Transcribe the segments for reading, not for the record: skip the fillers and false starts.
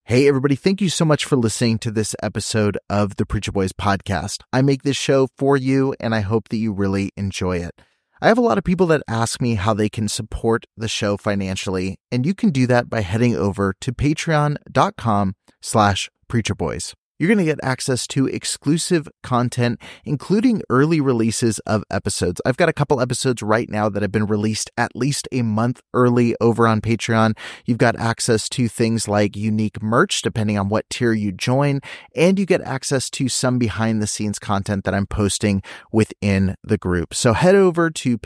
Hey, everybody. Thank you so much for listening to this episode of the Preacher Boys podcast. I make this show for you, and I hope that you really enjoy it. I have a lot of people that ask me how they can support the show financially, and you can do that by heading over to patreon.com/preacherboys. You're going to get access to exclusive content, including early releases of episodes. I've got a couple episodes right now that have been released at least a month early over on Patreon. You've got access to things like unique merch, depending on what tier you join, and you get access to some behind the scenes content that I'm posting within the group. So head over to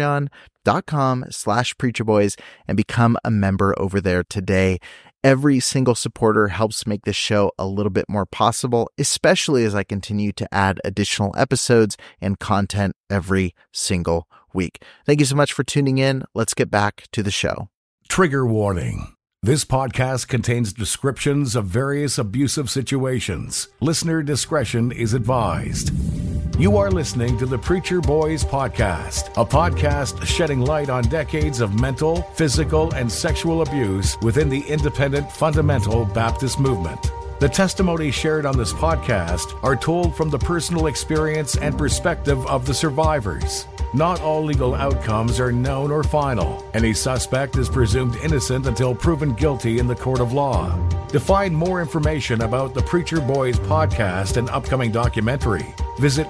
patreon.com/preacherboys and become a member over there today. Every single supporter helps make this show a little bit more possible, especially as I continue to add additional episodes and content every single week. Thank you so much for tuning in. Let's get back to the show. Trigger warning. This podcast contains descriptions of various abusive situations. Listener discretion is advised. You are listening to the Preacher Boys podcast, a podcast shedding light on decades of mental, physical, and sexual abuse within the independent fundamental Baptist movement. The testimonies shared on this podcast are told from the personal experience and perspective of the survivors. Not all legal outcomes are known or final. Any suspect is presumed innocent until proven guilty in the court of law. To find more information about the Preacher Boys podcast and upcoming documentary, visit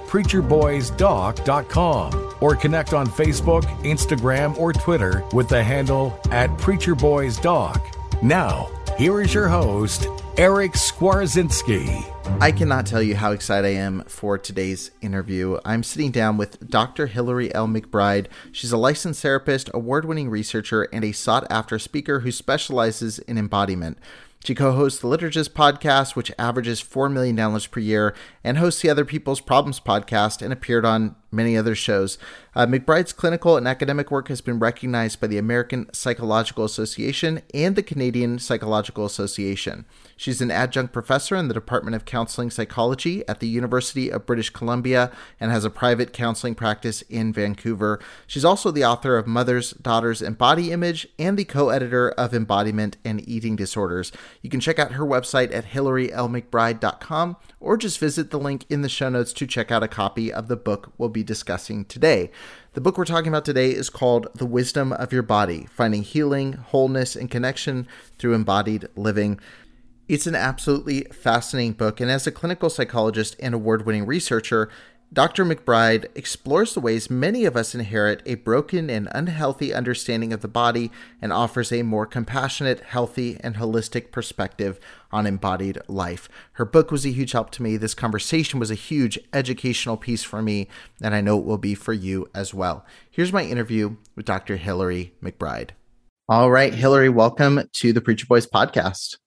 preacherboysdoc.com or connect on Facebook, Instagram, or Twitter with the handle @preacherboysdoc. Now, here is your host, Eric Skwarczynski. I cannot tell you how excited I am for today's interview. I'm sitting down with Dr. Hillary L. McBride. She's a licensed therapist, award-winning researcher, and a sought-after speaker who specializes in embodiment. She co-hosts the Liturgist podcast, which averages 4 million downloads per year, and hosts the Other People's Problems podcast and appeared on many other shows. McBride's clinical and academic work has been recognized by the American Psychological Association and the Canadian Psychological Association. She's an adjunct professor in the Department of Counseling Psychology at the University of British Columbia and has a private counseling practice in Vancouver. She's also the author of Mothers, Daughters, and Body Image and the co-editor of Embodiment and Eating Disorders. You can check out her website at HillaryLMcBride.com or just visit the link in the show notes to check out a copy of the book we'll be discussing today. The book we're talking about today is called The Wisdom of Your Body: Finding Healing, Wholeness, and Connection Through Embodied Living. It's an absolutely fascinating book, and as a clinical psychologist and award-winning researcher, Dr. McBride explores the ways many of us inherit a broken and unhealthy understanding of the body and offers a more compassionate, healthy, and holistic perspective on embodied life. Her book was a huge help to me. This conversation was a huge educational piece for me, and I know it will be for you as well. Here's my interview with Dr. Hillary McBride. All right, Hillary, welcome to the Preacher Boys podcast.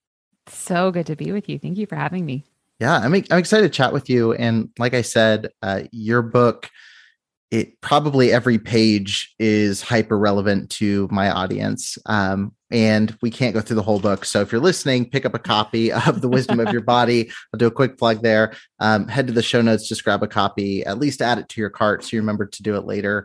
So good to be with you. Thank you for having me. Yeah, I'm excited to chat with you. And like I said, your book, it probably every page is hyper relevant to my audience. And we can't go through the whole book. So if you're listening, pick up a copy of The Wisdom of Your Body. I'll do a quick plug there. Head to the show notes, just grab a copy, at least add it to your cart so you remember to do it later.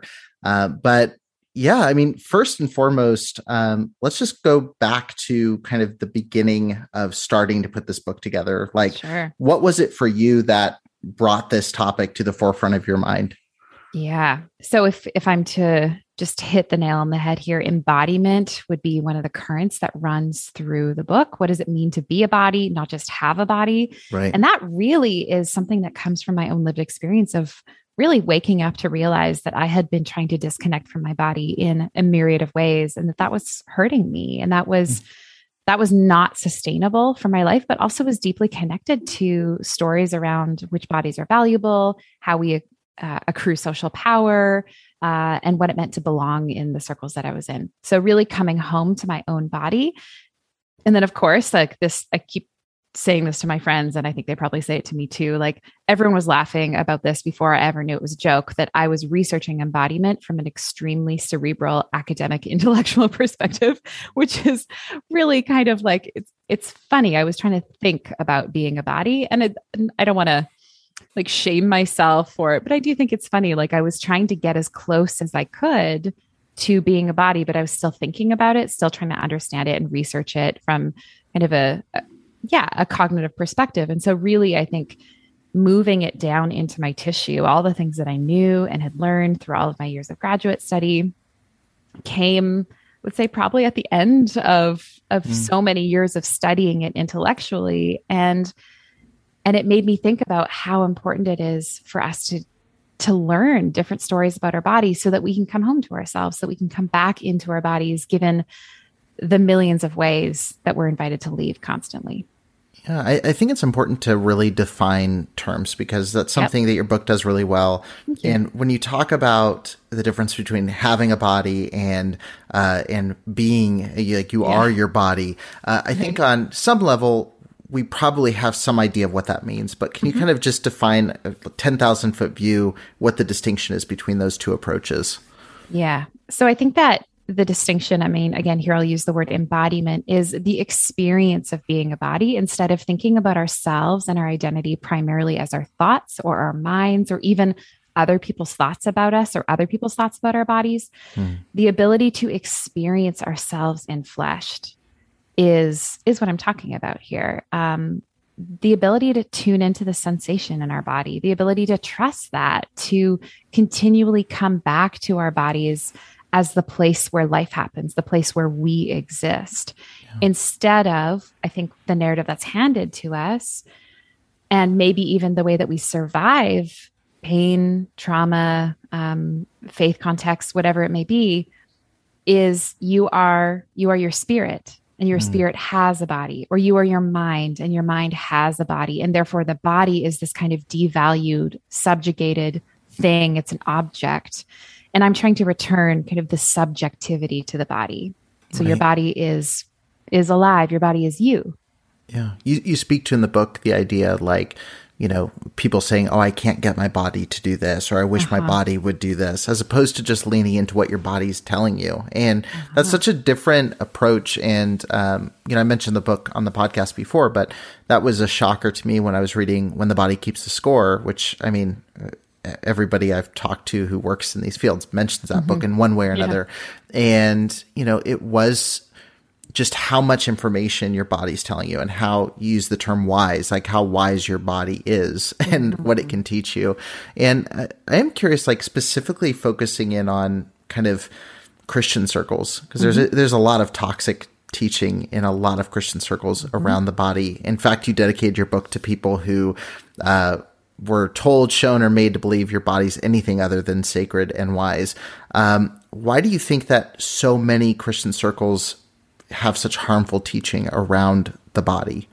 But yeah, I mean, first and foremost, let's just go back to kind of the beginning of starting to put this book together. Like, Sure. What was it for you that brought this topic to the forefront of your mind? Yeah. So if I'm to just hit the nail on the head here, embodiment would be one of the currents that runs through the book. What does it mean to be a body, not just have a body? Right. And that really is something that comes from my own lived experience of really waking up to realize that I had been trying to disconnect from my body in a myriad of ways, and that was hurting me. And that was not sustainable for my life, but also was deeply connected to stories around which bodies are valuable, how we accrue social power, and what it meant to belong in the circles that I was in. So really coming home to my own body. And then of course, like this, I keep saying this to my friends, and I think they probably say it to me too. Like everyone was laughing about this before I ever knew it was a joke, that I was researching embodiment from an extremely cerebral, academic, intellectual perspective, which is really kind of like, it's funny. I was trying to think about being a body, and I don't want to like shame myself for it, but I do think it's funny. Like I was trying to get as close as I could to being a body, but I was still thinking about it, still trying to understand it and research it from kind of a a cognitive perspective. And so really, I think moving it down into my tissue, all the things that I knew and had learned through all of my years of graduate study came, let's say, probably at the end of so many years of studying it intellectually. And it made me think about how important it is for us to learn different stories about our bodies so that we can come home to ourselves, so we can come back into our bodies, given the millions of ways that we're invited to leave constantly. Yeah, I think it's important to really define terms, because that's something that your book does really well. And when you talk about the difference between having a body and being like you are your body, I think on some level we probably have some idea of what that means. But can you kind of just define a 10,000-foot view what the distinction is between those two approaches? Yeah. So I think that the distinction, I mean, again, here I'll use the word embodiment, is the experience of being a body, instead of thinking about ourselves and our identity primarily as our thoughts or our minds, or even other people's thoughts about us or other people's thoughts about our bodies. The ability to experience ourselves enfleshed is what I'm talking about here. The ability to tune into the sensation in our body, the ability to trust that, to continually come back to our bodies as the place where life happens, the place where we exist, instead of, I think, the narrative that's handed to us, and maybe even the way that we survive pain, trauma, faith context, whatever it may be, is you are your spirit, and your spirit has a body, or you are your mind, and your mind has a body. And therefore the body is this kind of devalued, subjugated thing. It's an object. And I'm trying to return kind of the subjectivity to the body. So your body is alive. Your body is you. Yeah. You speak to in the book the idea, like, you know, people saying, oh, I can't get my body to do this, or I wish my body would do this, as opposed to just leaning into what your body's telling you. And that's such a different approach. And, you know, I mentioned the book on the podcast before, but that was a shocker to me when I was reading When the Body Keeps the Score, which, I mean, everybody I've talked to who works in these fields mentions that book in one way or another. And, you know, it was just how much information your body's telling you, and how you use the term wise, like how wise your body is and what it can teach you. And I am curious, like specifically focusing in on kind of Christian circles, because there's a lot of toxic teaching in a lot of Christian circles around the body. In fact, you dedicated your book to people who, were told, shown, or made to believe your body's anything other than sacred and wise. Why do you think that so many Christian circles have such harmful teaching around the body?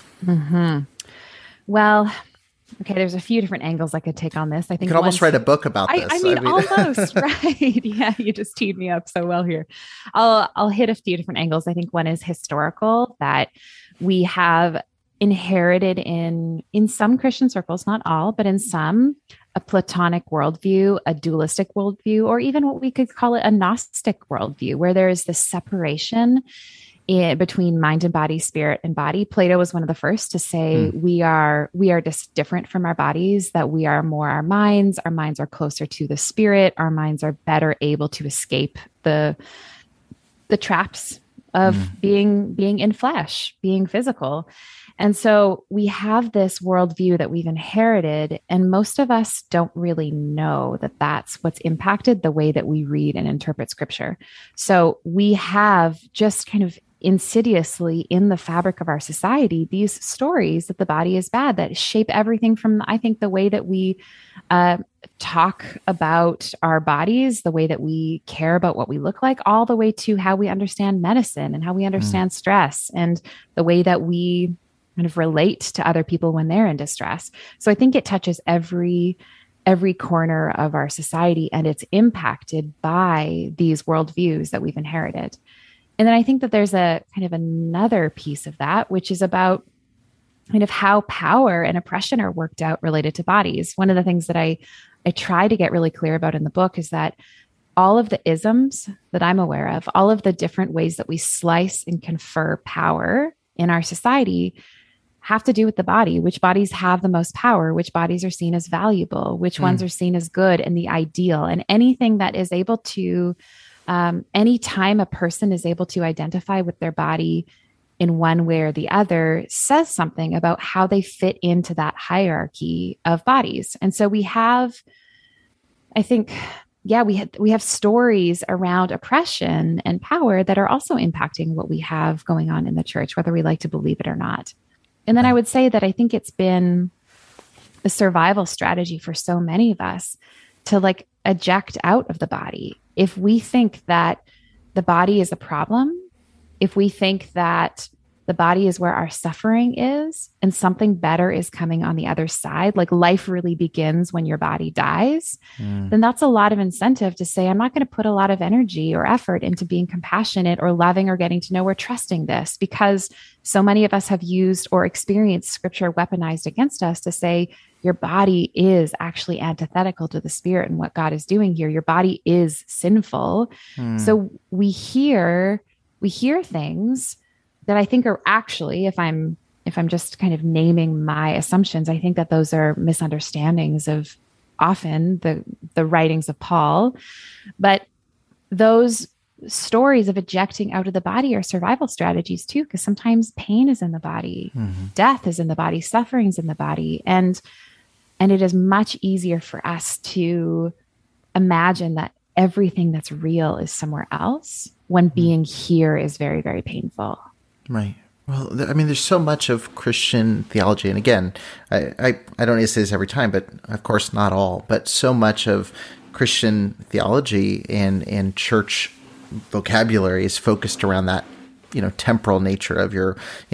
Well, okay, there's a few different angles I could take on this. I think you could almost write a book about this. I mean, almost, right? Yeah, you just teed me up so well here. I'll hit a few different angles. I think one is historical, that we have inherited in some Christian circles, not all, but in some, a Platonic worldview, a dualistic worldview, or even what we could call it a Gnostic worldview, where there is this separation between mind and body, spirit and body. Plato was one of the first to say we are just different from our bodies, that we are more our minds are closer to the spirit, our minds are better able to escape the traps of being in flesh, being physical. And so we have this worldview that we've inherited, and most of us don't really know that that's what's impacted the way that we read and interpret scripture. So we have just kind of insidiously in the fabric of our society, these stories that the body is bad, that shape everything from, I think, the way that we talk about our bodies, the way that we care about what we look like, all the way to how we understand medicine and how we understand stress, and the way that we kind of relate to other people when they're in distress. So I think it touches every corner of our society, and it's impacted by these worldviews that we've inherited. And then I think that there's a kind of another piece of that, which is about kind of how power and oppression are worked out related to bodies. One of the things that I try to get really clear about in the book is that all of the isms that I'm aware of, all of the different ways that we slice and confer power in our society, have to do with the body. Which bodies have the most power, which bodies are seen as valuable, which ones are seen as good and the ideal, and anything that is able to, anytime a person is able to identify with their body in one way or the other says something about how they fit into that hierarchy of bodies. And so we have, I think, we have stories around oppression and power that are also impacting what we have going on in the church, whether we like to believe it or not. And then I would say that I think it's been a survival strategy for so many of us to like eject out of the body. If we think that the body is a problem, if we think that the body is where our suffering is and something better is coming on the other side, like life really begins when your body dies, then that's a lot of incentive to say, I'm not going to put a lot of energy or effort into being compassionate or loving or getting to know or trusting this, because so many of us have used or experienced scripture weaponized against us to say, your body is actually antithetical to the spirit and what God is doing here. Your body is sinful. So we hear things that I think are actually, if I'm just kind of naming my assumptions, I think that those are misunderstandings of often the writings of Paul. But those stories of ejecting out of the body are survival strategies too, because sometimes pain is in the body, death is in the body, suffering's in the body. And it is much easier for us to imagine that everything that's real is somewhere else when being here is very, very painful. Right. Well, I mean, there's so much of Christian theology. And again, I don't need to say this every time, but of course not all, but so much of Christian theology and church vocabulary is focused around that, temporal nature of your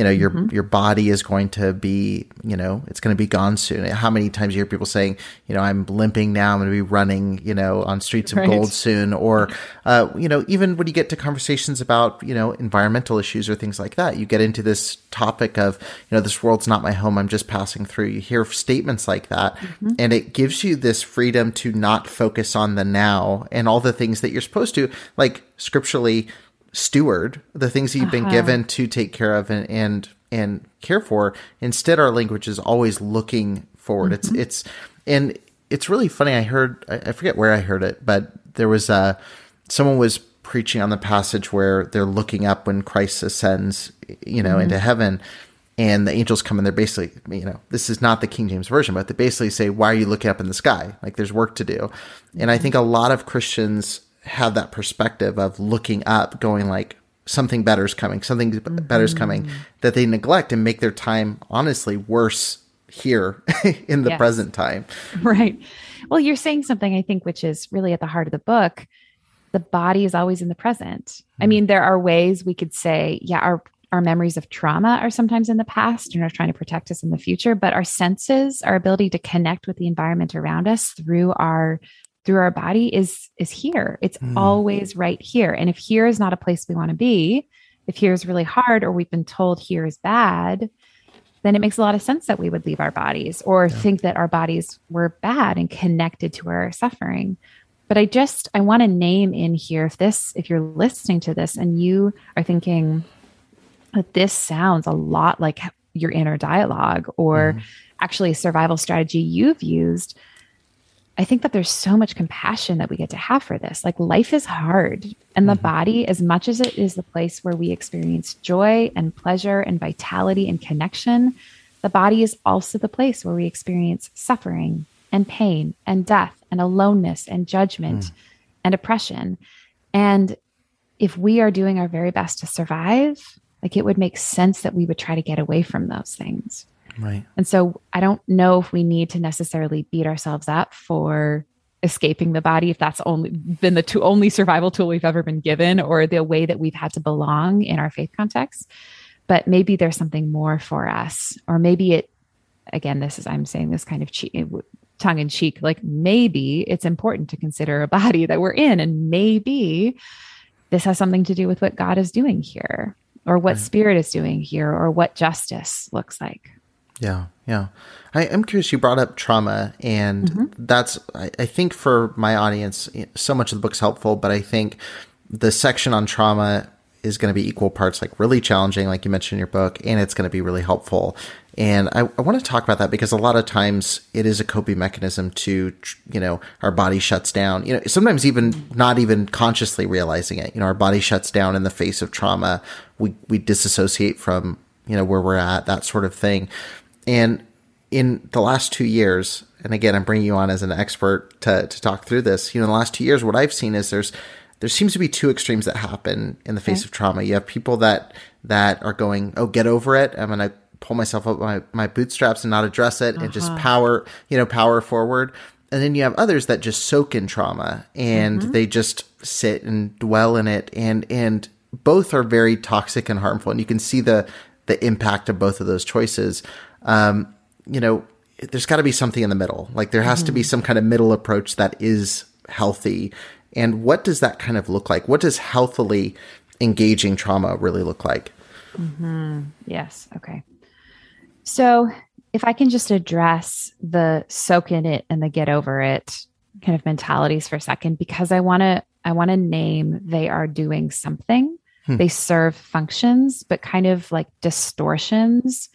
body is going to be, it's going to be gone soon. How many times you hear people saying, I'm limping now, I'm going to be running, on streets of gold soon. Or, even when you get to conversations about, environmental issues or things like that, you get into this topic of, this world's not my home, I'm just passing through. You hear statements like that, and it gives you this freedom to not focus on the now and all the things that you're supposed to, like scripturally, steward the things that you've been given to take care of and care for. Instead, our language is always looking forward. It's really funny. I forget where I heard it, but there was someone was preaching on the passage where they're looking up when Christ ascends, into heaven, and the angels come and they're basically, this is not the King James Version, but they basically say, why are you looking up in the sky? Like there's work to do. And I think a lot of Christians have that perspective of looking up, going like something better's coming, that they neglect and make their time honestly worse here in the present time. Right. Well, you're saying something I think, which is really at the heart of the book. The body is always in the present. I mean, there are ways we could say, our memories of trauma are sometimes in the past and are trying to protect us in the future, but our senses, our ability to connect with the environment around us through our body is here. It's always right here. And if here is not a place we want to be, if here is really hard, or we've been told here is bad, then it makes a lot of sense that we would leave our bodies or think that our bodies were bad and connected to our suffering. But I want to name in here, if you're listening to this and you are thinking that this sounds a lot like your inner dialogue or actually a survival strategy you've used, I think that there's so much compassion that we get to have for this. Like life is hard, and the body, as much as it is the place where we experience joy and pleasure and vitality and connection, the body is also the place where we experience suffering and pain and death and aloneness and judgment and oppression. And if we are doing our very best to survive, like it would make sense that we would try to get away from those things. Right. And so I don't know if we need to necessarily beat ourselves up for escaping the body, if that's only been the only survival tool we've ever been given, or the way that we've had to belong in our faith context. But maybe there's something more for us, or maybe I'm saying this kind of tongue in cheek, like maybe it's important to consider a body that we're in, and maybe this has something to do with what God is doing here, or what Spirit is doing here, or what justice looks like. Yeah. I'm curious, you brought up trauma, and that's, I think for my audience, so much of the book's helpful, but I think the section on trauma is going to be equal parts like really challenging, like you mentioned in your book, and it's going to be really helpful. And I want to talk about that because a lot of times it is a coping mechanism to, our body shuts down, sometimes even not even consciously realizing it. Our body shuts down in the face of trauma. We disassociate from, where we're at, that sort of thing. And in the last 2 years, and again, I'm bringing you on as an expert to talk through this, in the last 2 years, what I've seen is there seems to be two extremes that happen in the face of trauma. You have people that are going, oh, get over it. I'm going to pull myself up my bootstraps and not address it and just power forward. And then you have others that just soak in trauma and they just sit and dwell in it. And both are very toxic and harmful. And you can see the impact of both of those choices. There's got to be something in the middle. Like there has to be some kind of middle approach that is healthy. And what does that kind of look like? What does healthily engaging trauma really look like? Yes. Okay. So if I can just address the soak in it and the get over it kind of mentalities for a second, because I want to name they are doing something. They serve functions, but kind of like distortions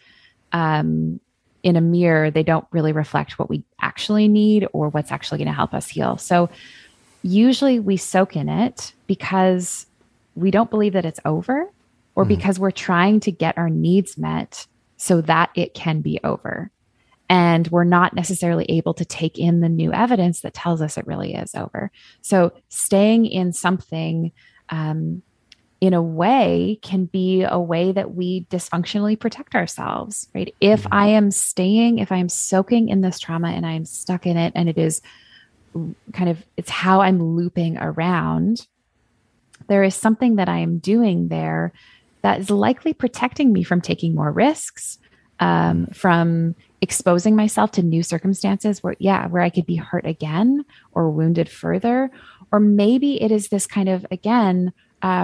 in a mirror. They don't really reflect what we actually need or what's actually going to help us heal. So usually we soak in it because we don't believe that it's over or because we're trying to get our needs met so that it can be over. And we're not necessarily able to take in the new evidence that tells us it really is over. So staying in something in a way can be a way that we dysfunctionally protect ourselves, right? If I am soaking in this trauma and I am stuck in it and it is it's how I'm looping around, there is something that I am doing there that is likely protecting me from taking more risks, from exposing myself to new circumstances where I could be hurt again or wounded further. Or maybe it is this kind of, again,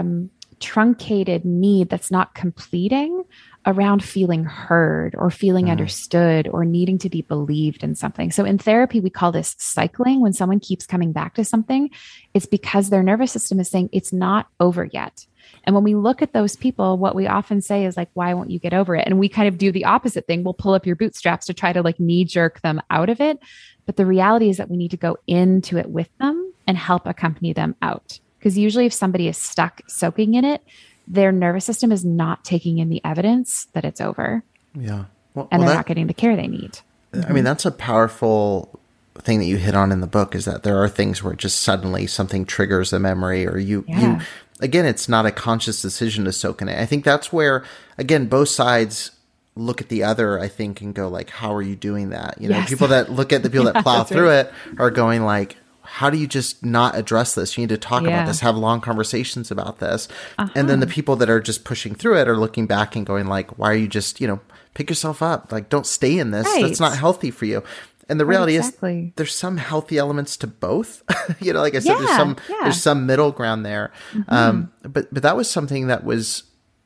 truncated need that's not completing around feeling heard or feeling understood or needing to be believed in something. So in therapy, we call this cycling. When someone keeps coming back to something, it's because their nervous system is saying it's not over yet. And when we look at those people, what we often say is like, why won't you get over it? And we kind of do the opposite thing. We'll pull up your bootstraps to try to like knee jerk them out of it. But the reality is that we need to go into it with them and help accompany them out. Because usually if somebody is stuck soaking in it, their nervous system is not taking in the evidence that it's over. Yeah. And they're not getting the care they need. I mean, that's a powerful thing that you hit on in the book, is that there are things where just suddenly something triggers a memory, or you again, it's not a conscious decision to soak in it. I think that's where, again, both sides look at the other, I think, and go like, how are you doing that? People that look at the people that plow through it are going like, how do you just not address this? You need to talk about this, have long conversations about this. And then the people that are just pushing through it are looking back and going like, why are you just, pick yourself up? Like, don't stay in this. Right. That's not healthy for you. And the reality is there's some healthy elements to both. Like I said, there's some middle ground there. But that was something that was,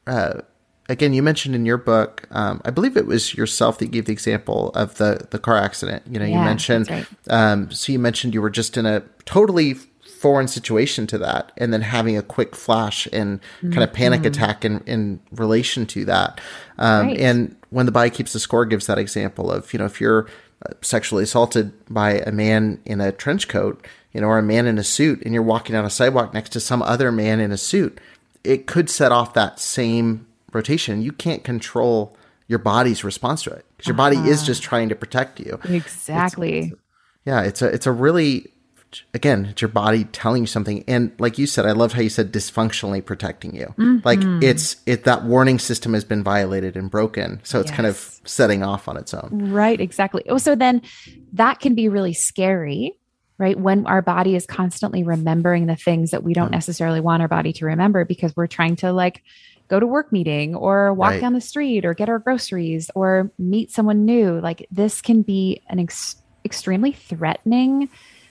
again, you mentioned in your book, I believe it was yourself that gave the example of the car accident. You mentioned, so you mentioned you were just in a totally foreign situation to that, and then having a quick flash and kind of panic attack in relation to that. And When the Body Keeps the Score gives that example of, if you're sexually assaulted by a man in a trench coat, or a man in a suit, and you're walking down a sidewalk next to some other man in a suit, it could set off that same rotation. You can't control your body's response to it because your body is just trying to protect you. Exactly. It's a really, again, it's your body telling you something. And like you said, I loved how you said dysfunctionally protecting you. Like it's that warning system has been violated and broken. So it's kind of setting off on its own. Right. Exactly. Oh, so then that can be really scary, right? When our body is constantly remembering the things that we don't necessarily want our body to remember because we're trying to like go to work meeting or walk down the street or get our groceries or meet someone new. Like this can be an extremely threatening,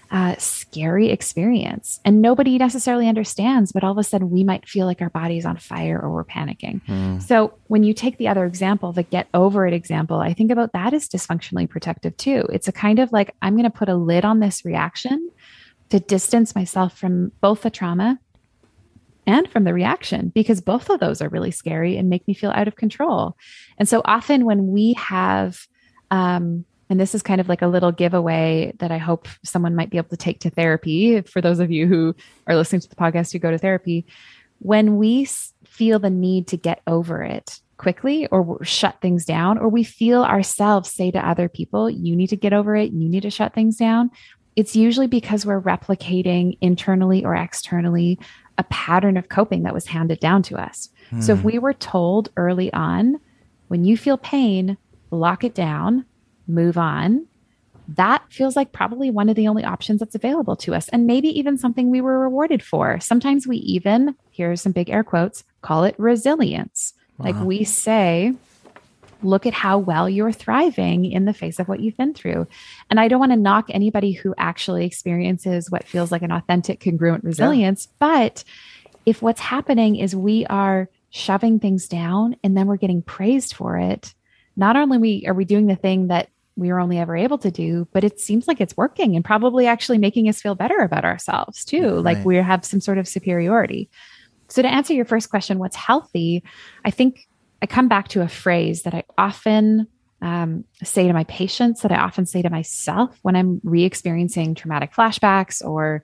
scary experience. And nobody necessarily understands, but all of a sudden we might feel like our body's on fire or we're panicking. So when you take the other example, the get over it example, I think about that as dysfunctionally protective too. It's a kind of like, I'm going to put a lid on this reaction to distance myself from both the trauma and from the reaction, because both of those are really scary and make me feel out of control. And so often when we have, and this is kind of like a little giveaway that I hope someone might be able to take to therapy. For those of you who are listening to the podcast who go to therapy, when we feel the need to get over it quickly or shut things down, or we feel ourselves say to other people, you need to get over it, you need to shut things down, it's usually because we're replicating internally or externally a pattern of coping that was handed down to us. So if we were told early on, when you feel pain, lock it down, move on, that feels like probably one of the only options that's available to us. And maybe even something we were rewarded for. Sometimes we even, here's some big air quotes, call it resilience. Wow. Like we say, look at how well you're thriving in the face of what you've been through. And I don't want to knock anybody who actually experiences what feels like an authentic, congruent resilience. Yeah. But if what's happening is we are shoving things down and then we're getting praised for it, not only are we doing the thing that we were only ever able to do, but it seems like it's working and probably actually making us feel better about ourselves too. Right. Like we have some sort of superiority. So to answer your first question, what's healthy? I think I come back to a phrase that I often say to my patients, that I often say to myself when I'm re-experiencing traumatic flashbacks or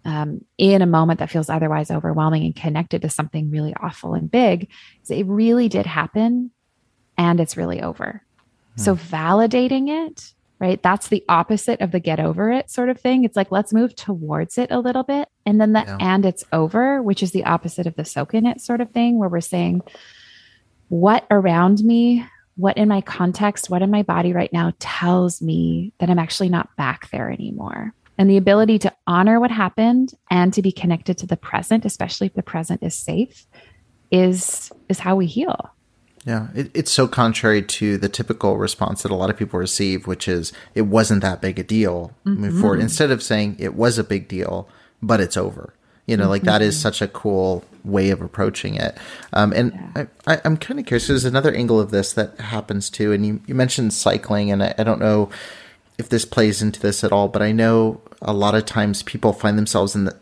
in a moment that feels otherwise overwhelming and connected to something really awful and big, is it really did happen and it's really over. So validating it, right? That's the opposite of the get over it sort of thing. It's like, let's move towards it a little bit. And then and it's over, which is the opposite of the soak in it sort of thing, where we're saying, what around me, what in my context, what in my body right now tells me that I'm actually not back there anymore. And the ability to honor what happened and to be connected to the present, especially if the present is safe, is how we heal. Yeah, it's so contrary to the typical response that a lot of people receive, which is, it wasn't that big a deal. Move forward. Instead of saying it was a big deal, but it's over. You know, like that is such a cool way of approaching it. And I'm kind of curious, there's another angle of this that happens too. And you mentioned cycling, and I don't know if this plays into this at all, but I know a lot of times people find themselves in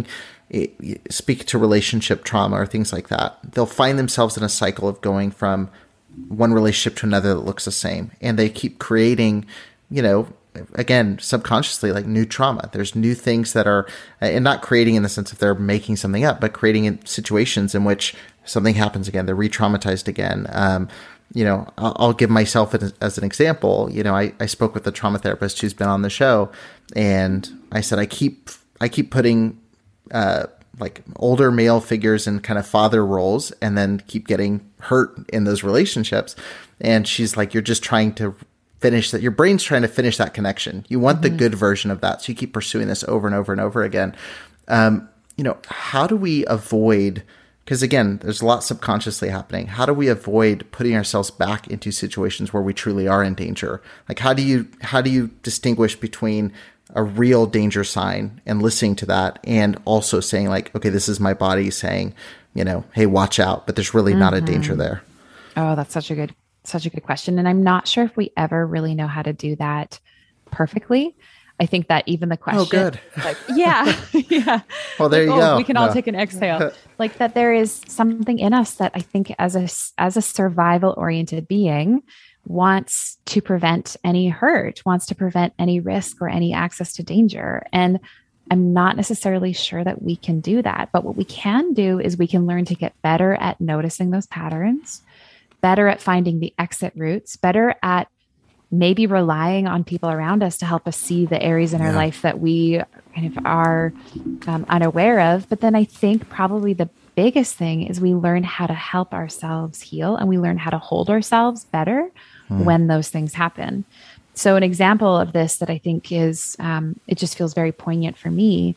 speak to relationship trauma or things like that. They'll find themselves in a cycle of going from one relationship to another that looks the same. And they keep creating, you know, again, subconsciously, like new trauma. There's new things that are, and not creating in the sense of they're making something up, but creating in situations in which something happens again. They're re-traumatized again. You know, I'll give myself as an example. You know, I spoke with a trauma therapist who's been on the show, and I said, I keep putting like older male figures in kind of father roles and then keep getting hurt in those relationships. And she's like, you're just trying to finish that. Your brain's trying to finish that connection. You want the good version of that. So you keep pursuing this over and over and over again. You know, how do we avoid, because again, there's a lot subconsciously happening. How do we avoid putting ourselves back into situations where we truly are in danger? Like, how do you distinguish between a real danger sign and listening to that, and also saying like, okay, this is my body saying, you know, hey, watch out, but there's really not a danger there? Oh, that's such a good question. And I'm not sure if we ever really know how to do that perfectly. I think that even the question, oh, good. Like, yeah. Well, there you go. We can all take an exhale. Like that there is something in us that I think as a survival oriented being wants to prevent any hurt, wants to prevent any risk or any access to danger. And I'm not necessarily sure that we can do that. But what we can do is we can learn to get better at noticing those patterns, better at finding the exit routes, better at maybe relying on people around us to help us see the areas in our life that we kind of are unaware of. But then I think probably the biggest thing is we learn how to help ourselves heal, and we learn how to hold ourselves better when those things happen. So an example of this that I think is, it just feels very poignant for me.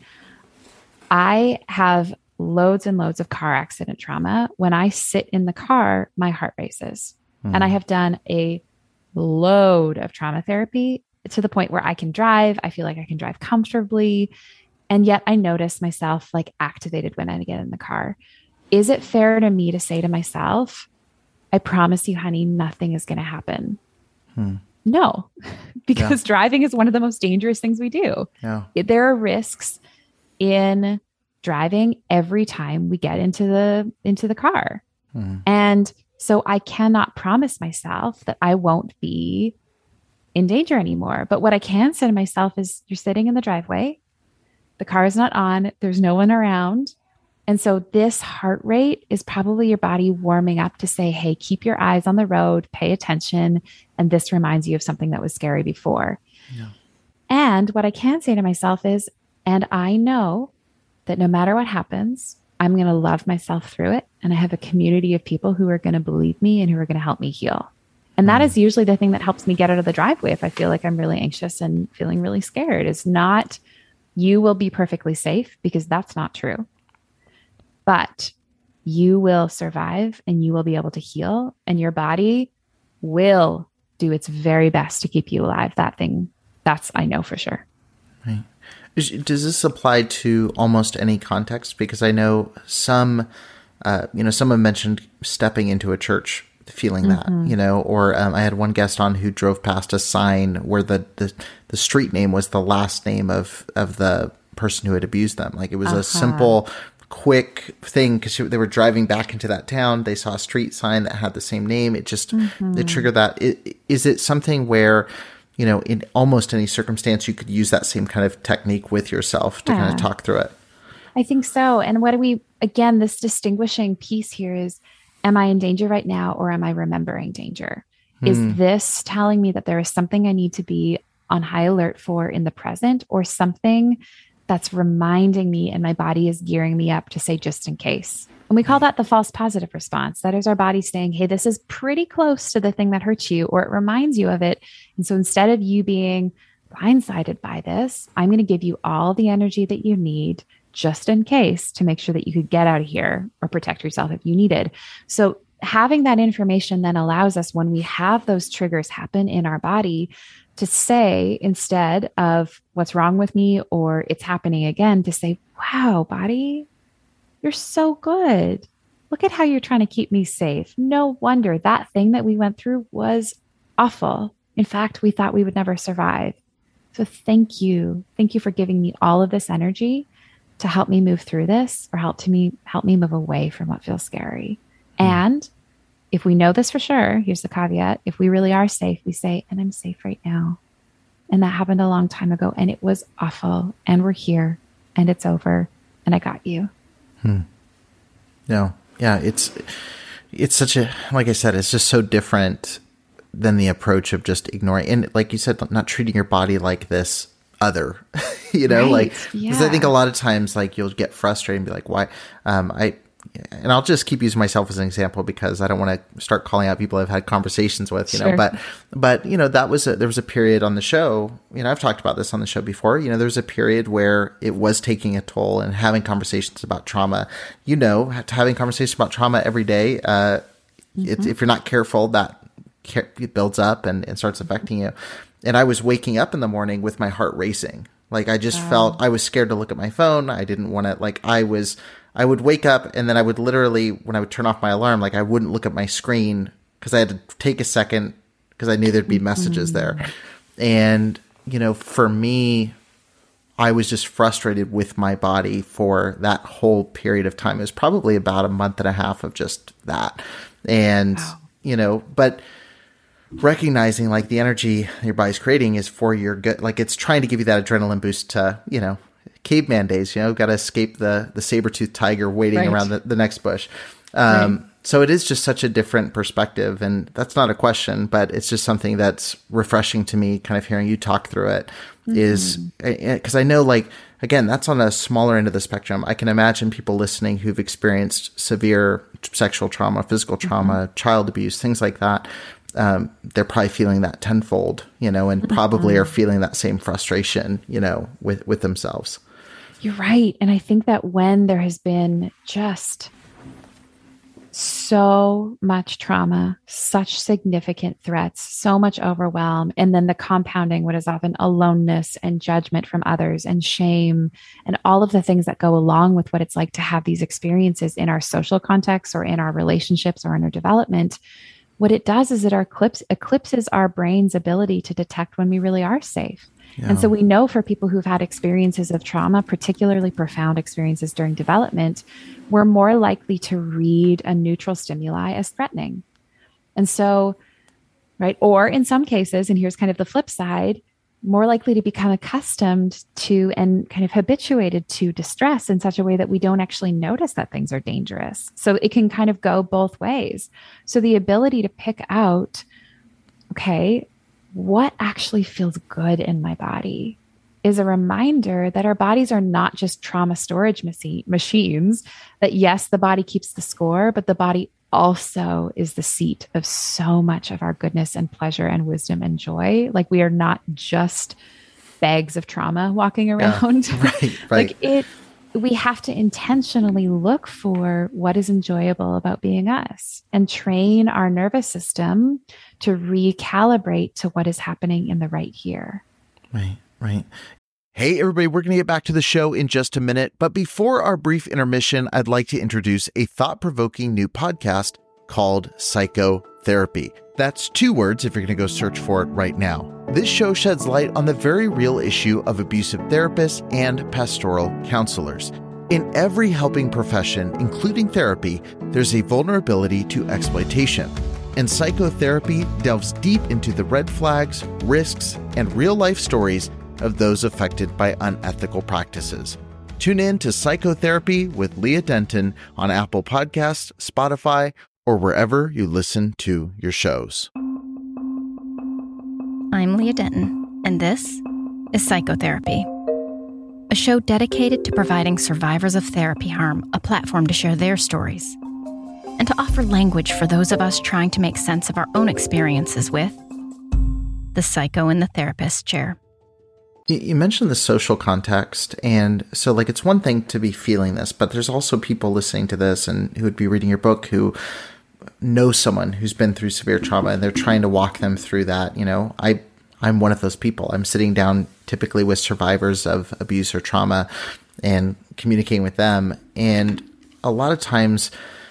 I have loads and loads of car accident trauma. When I sit in the car, my heart races. And I have done a load of trauma therapy to the point where I can drive. I feel like I can drive comfortably. And yet I notice myself like activated when I get in the car. Is it fair to me to say to myself, I promise you, honey, nothing is going to happen? No, because driving is one of the most dangerous things we do. There are risks in driving every time we get into the car. And so I cannot promise myself that I won't be in danger anymore. But what I can say to myself is, you're sitting in the driveway, the car is not on, there's no one around. And so this heart rate is probably your body warming up to say, hey, keep your eyes on the road, pay attention. And this reminds you of something that was scary before. Yeah. And what I can say to myself is, and I know that no matter what happens, I'm going to love myself through it. And I have a community of people who are going to believe me and who are going to help me heal. And that is usually the thing that helps me get out of the driveway if I feel like I'm really anxious and feeling really scared. It's not, you will be perfectly safe, because that's not true. But you will survive and you will be able to heal, and your body will do its very best to keep you alive. That's I know for sure. Right. Does this apply to almost any context? Because I know some have mentioned stepping into a church feeling that, or I had one guest on who drove past a sign where the street name was the last name of the person who had abused them. Like, it was a simple, quick thing, because they were driving back into that town. They saw a street sign that had the same name. It just, it triggered that. Is it something where, in almost any circumstance, you could use that same kind of technique with yourself to kind of talk through it? I think so. And again, this distinguishing piece here is, am I in danger right now, or am I remembering danger? Is this telling me that there is something I need to be on high alert for in the present, or something that's reminding me and my body is gearing me up to say, just in case? And we call that the false positive response. That is our body saying, hey, this is pretty close to the thing that hurts you, or it reminds you of it. And so instead of you being blindsided by this, I'm going to give you all the energy that you need just in case, to make sure that you could get out of here or protect yourself if you needed. So having that information then allows us, when we have those triggers happen in our body, to say, instead of what's wrong with me or it's happening again, to say, wow, body, you're so good. Look at how you're trying to keep me safe. No wonder that thing that we went through was awful. In fact, we thought we would never survive. So thank you. Thank you for giving me all of this energy to help me move through this, or help me move away from what feels scary. And if we know this for sure, here's the caveat. If we really are safe, we say, and I'm safe right now. And that happened a long time ago, and it was awful, and we're here, and it's over, and I got you. No. Yeah. It's such a, like I said, it's just so different than the approach of just ignoring. And like you said, not treating your body like this other, right. Because I think a lot of times, like, you'll get frustrated and be like, why, and I'll just keep using myself as an example, because I don't want to start calling out people I've had conversations with, Sure. but there was a period on the show, I've talked about this on the show before, there was a period where it was taking a toll, and having conversations about trauma, having conversations about trauma every day, if you're not careful, that it builds up and starts affecting you. And I was waking up in the morning with my heart racing. Like, I just felt, I was scared to look at my phone. I didn't want to, I would wake up, and then I would literally, when I would turn off my alarm, like, I wouldn't look at my screen, because I had to take a second, because I knew there'd be messages there. And, for me, I was just frustrated with my body for that whole period of time. It was probably about a month and a half of just that. And, but recognizing, like, the energy your body's creating is for your good. Like, it's trying to give you that adrenaline boost to, caveman days, got to escape the saber-toothed tiger waiting around the next bush. So it is just such a different perspective, and that's not a question, but it's just something that's refreshing to me, kind of hearing you talk through it, is because I know, like, again, that's on a smaller end of the spectrum. I can imagine people listening who've experienced severe sexual trauma, physical trauma, child abuse, things like that. They're probably feeling that tenfold, and probably are feeling that same frustration, with themselves. You're right. And I think that when there has been just so much trauma, such significant threats, so much overwhelm, and then the compounding what is often aloneness and judgment from others and shame and all of the things that go along with what it's like to have these experiences in our social context or in our relationships or in our development. what it does is it eclipses our brain's ability to detect when we really are safe. Yeah. And so we know for people who've had experiences of trauma, particularly profound experiences during development, we're more likely to read a neutral stimuli as threatening. And so, right, or in some cases, and here's kind of the flip side, more likely to become accustomed to and kind of habituated to distress in such a way that we don't actually notice that things are dangerous. So it can kind of go both ways. So the ability to pick out, okay, what actually feels good in my body is a reminder that our bodies are not just trauma storage machines, that yes, the body keeps the score, but the body also is the seat of so much of our goodness and pleasure and wisdom and joy. Like we are not just bags of trauma walking around. Yeah, right. We have to intentionally look for what is enjoyable about being us and train our nervous system to recalibrate to what is happening in the right here. Right. Hey, everybody, we're going to get back to the show in just a minute. But before our brief intermission, I'd like to introduce a thought-provoking new podcast called Psychotherapy. That's 2 words if you're going to go search for it right now. This show sheds light on the very real issue of abusive therapists and pastoral counselors. In every helping profession, including therapy, there's a vulnerability to exploitation. And psychotherapy delves deep into the red flags, risks, and real-life stories of those affected by unethical practices. Tune in to Psychotherapy with Leah Denton on Apple Podcasts, Spotify, or wherever you listen to your shows. I'm Leah Denton, and this is Psychotherapy, a show dedicated to providing survivors of therapy harm a platform to share their stories and to offer language for those of us trying to make sense of our own experiences with the psycho in the therapist chair. You mentioned the social context, and so it's one thing to be feeling this, but there's also people listening to this and who would be reading your book who know someone who's been through severe trauma, and they're trying to walk them through that. I'm one of those people. I'm sitting down typically with survivors of abuse or trauma and communicating with them, and a lot of times,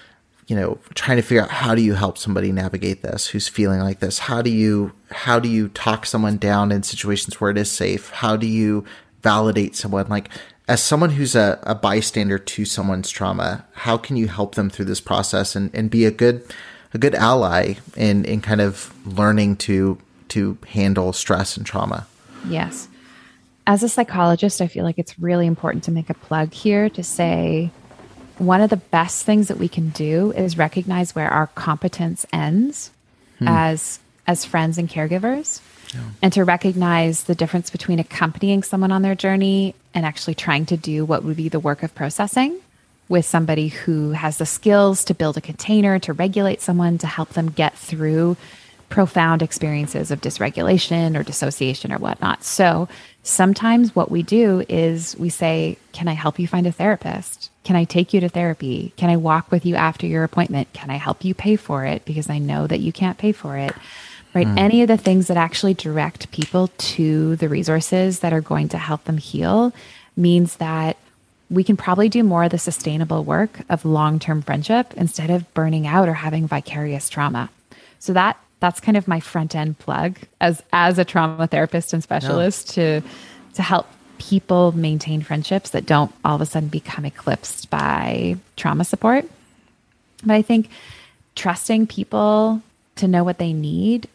trying to figure out how do you help somebody navigate this who's feeling like this? How do you talk someone down in situations where it is safe? How do you validate someone? As someone who's a bystander to someone's trauma, how can you help them through this process and be a good ally in kind of learning to handle stress and trauma? Yes. As a psychologist, I feel like it's really important to make a plug here to say, one of the best things that we can do is recognize where our competence ends as friends and caregivers, and to recognize the difference between accompanying someone on their journey and actually trying to do what would be the work of processing with somebody who has the skills to build a container, to regulate someone, to help them get through profound experiences of dysregulation or dissociation or whatnot. So sometimes what we do is we say, can I help you find a therapist? Can I take you to therapy? Can I walk with you after your appointment? Can I help you pay for it? Because I know that you can't pay for it, right? Any of the things that actually direct people to the resources that are going to help them heal means that we can probably do more of the sustainable work of long-term friendship instead of burning out or having vicarious trauma. So that's kind of my front end plug as a trauma therapist and specialist to help people maintain friendships that don't all of a sudden become eclipsed by trauma support. But I think trusting people to know what they need.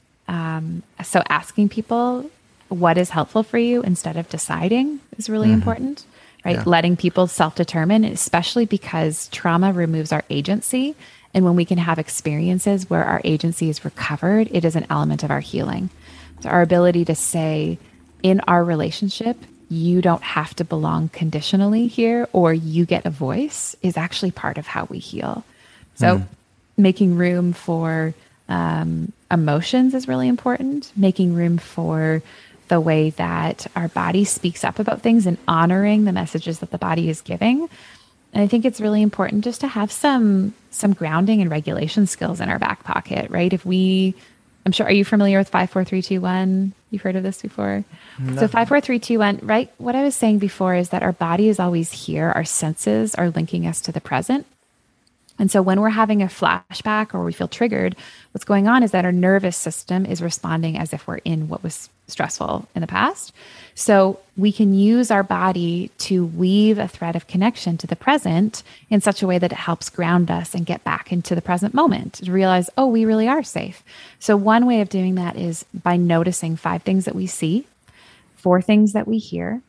So asking people what is helpful for you instead of deciding is really important, right? Yeah. Letting people self-determine, especially because trauma removes our agency. And when we can have experiences where our agency is recovered, it is an element of our healing. So our ability to say, in our relationship, you don't have to belong conditionally here, or you get a voice, is actually part of how we heal. So making room for emotions is really important. Making room for the way that our body speaks up about things and honoring the messages that the body is giving. And I think it's really important just to have some grounding and regulation skills in our back pocket, right? I'm sure, are you familiar with 5, 4, 3, 2, 1? You've heard of this before? No. So 5, 4, 3, 2, 1, right? What I was saying before is that our body is always here. Our senses are linking us to the present. And so when we're having a flashback or we feel triggered, what's going on is that our nervous system is responding as if we're in what was stressful in the past. So we can use our body to weave a thread of connection to the present in such a way that it helps ground us and get back into the present moment to realize, oh, we really are safe. So one way of doing that is by noticing 5 things that we see, 4 things that we hear,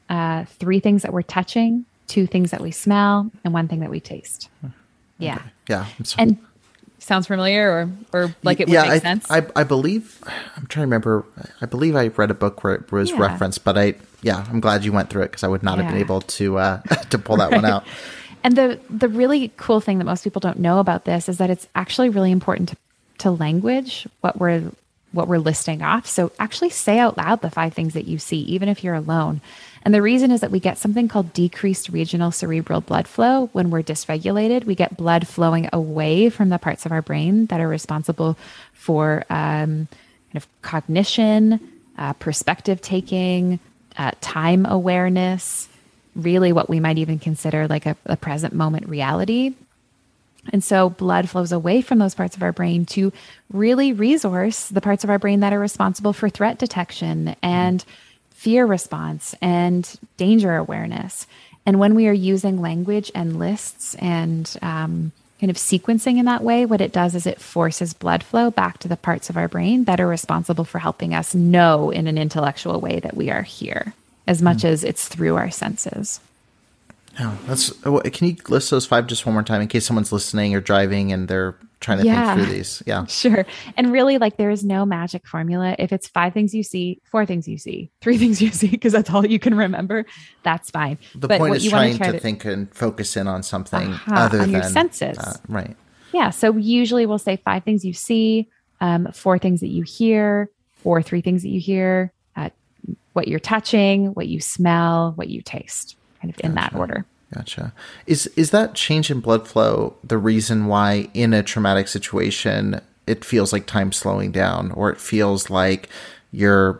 3 things that we're touching, 2 things that we smell, and 1 thing that we taste. Yeah. Okay. Yeah. And sounds familiar or like it would make sense? I believe, I'm trying to remember, I believe I read a book where it was referenced, but I'm glad you went through it because I would not have been able to pull that one out. And the really cool thing that most people don't know about this is that it's actually really important to language what we're listing off. So actually say out loud the 5 things that you see, even if you're alone. And the reason is that we get something called decreased regional cerebral blood flow when we're dysregulated. We get blood flowing away from the parts of our brain that are responsible for kind of cognition, perspective taking, time awareness, really what we might even consider like a present moment reality. And so blood flows away from those parts of our brain to really resource the parts of our brain that are responsible for threat detection and fear response and danger awareness. And when we are using language and lists and kind of sequencing in that way, what it does is it forces blood flow back to the parts of our brain that are responsible for helping us know in an intellectual way that we are here, as much as it's through our senses. Yeah, can you list those 5 just one more time in case someone's listening or driving and they're trying to think through these? Yeah, sure. And really, like, there is no magic formula. If it's 5 things you see, 4 things you see, 3 things you see, because that's all you can remember, that's fine. The point is trying to think and focus in on something other than your senses. Right. Yeah. So usually we'll say 5 things you see, 4 things that you hear, or 3 things that you hear, what you're touching, what you smell, what you taste. Kind of in that order. Gotcha. Is that change in blood flow the reason why in a traumatic situation it feels like time's slowing down, or it feels like your